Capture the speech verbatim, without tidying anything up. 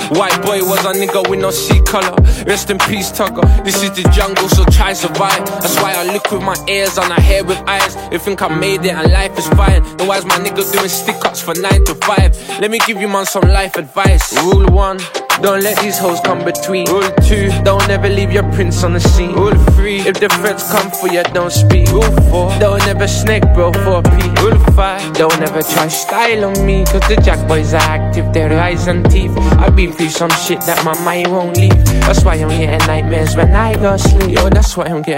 White boy was a nigga with no C color. Rest in peace, Tugger. This is the jungle, so try survive. That's why I look with my ears and I hear with eyes. You think I made it and life is fine. Then why's my nigga doing stick-ups for nine to five? Let me give you man some life advice. Rule one, don't let these hoes come between. Rule two, don't ever leave your prints on the scene. Rule three, if the threats come for you, don't speak. Rule four, don't ever snake bro for a P. Rule five, don't ever try style on me, cause the jack boys are active, their eyes and teeth. I've been through some shit that my mind won't leave. That's why I'm getting nightmares when I go sleep. Yo, that's why I'm getting